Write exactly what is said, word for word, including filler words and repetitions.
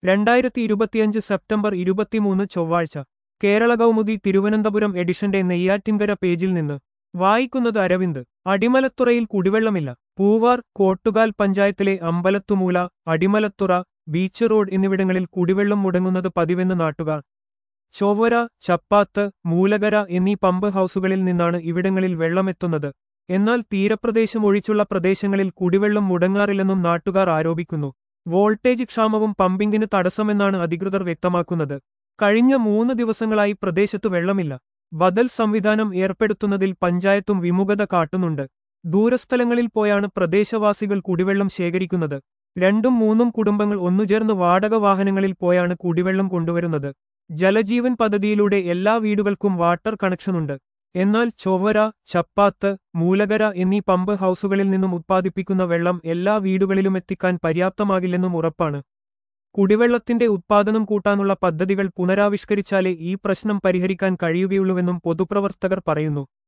രണ്ടായിരത്തി ഇരുപത്തിയഞ്ച് സെപ്റ്റംബർ ഇരുപത്തിമൂന്ന് ചൊവ്വാഴ്ച കേരള കൗമുദി തിരുവനന്തപുരം എഡിഷന്റെ നെയ്യാറ്റിൻകര പേജിൽ നിന്ന് വായിക്കുന്നത് അരവിന്ദ്. അടിമലത്തുറയിൽ കുടിവെള്ളമില്ല. പൂവാർ, കോട്ടുകാൽ പഞ്ചായത്തിലെ അമ്പലത്തുമൂല, അടിമലത്തുറ, ബീച്ച് റോഡ് എന്നിവിടങ്ങളിൽ കുടിവെള്ളം മുടങ്ങുന്നത് പതിവെന്ന് നാട്ടുകാർ. ചൊവ്വര, ചപ്പാത്ത്, മൂലകര എന്നീ പമ്പ് ഹൗസുകളിൽ നിന്നാണ് ഇവിടങ്ങളിൽ വെള്ളമെത്തുന്നത്. എന്നാൽ തീരപ്രദേശം ഒഴിച്ചുള്ള പ്രദേശങ്ങളിൽ കുടിവെള്ളം മുടങ്ങാറില്ലെന്നും നാട്ടുകാർ ആരോപിക്കുന്നു. വോൾട്ടേജ് ക്ഷാമവും പമ്പിങ്ങിന് തടസ്സമെന്നാണ് അധികൃതർ വ്യക്തമാക്കുന്നത്. കഴിഞ്ഞ മൂന്ന് ദിവസങ്ങളായി പ്രദേശത്തു വെള്ളമില്ല. ബദൽ സംവിധാനം ഏർപ്പെടുത്തുന്നതിൽ പഞ്ചായത്തും വിമുഖത കാട്ടുന്നുണ്ട്. ദൂരസ്ഥലങ്ങളിൽ പോയാണ് പ്രദേശവാസികൾ കുടിവെള്ളം ശേഖരിക്കുന്നത്. രണ്ടും മൂന്നും കുടുംബങ്ങൾ ഒന്നുചേർന്ന് വാടക വാഹനങ്ങളിൽ പോയാണ് കുടിവെള്ളം കൊണ്ടുവരുന്നത്. ജലജീവൻ പദ്ധതിയിലൂടെ എല്ലാ വീടുകൾക്കും വാട്ടർ കണക്ഷനുണ്ട്. എന്നാൽ ചൊവ്വര, ചപ്പാത്ത്, മൂലകര എന്നീ പമ്പ് ഹൗസുകളിൽ നിന്നും ഉത്പാദിപ്പിക്കുന്ന വെള്ളം എല്ലാ വീടുകളിലും എത്തിക്കാൻ പര്യാപ്തമാകില്ലെന്നും ഉറപ്പാണ്. കുടിവെള്ളത്തിന്റെ ഉത്പാദനം കൂട്ടാനുള്ള പദ്ധതികൾ പുനരാവിഷ്കരിച്ചാലേ ഈ പ്രശ്നം പരിഹരിക്കാൻ കഴിയുകയുള്ളൂവെന്നും പൊതുപ്രവർത്തകർ പറയുന്നു.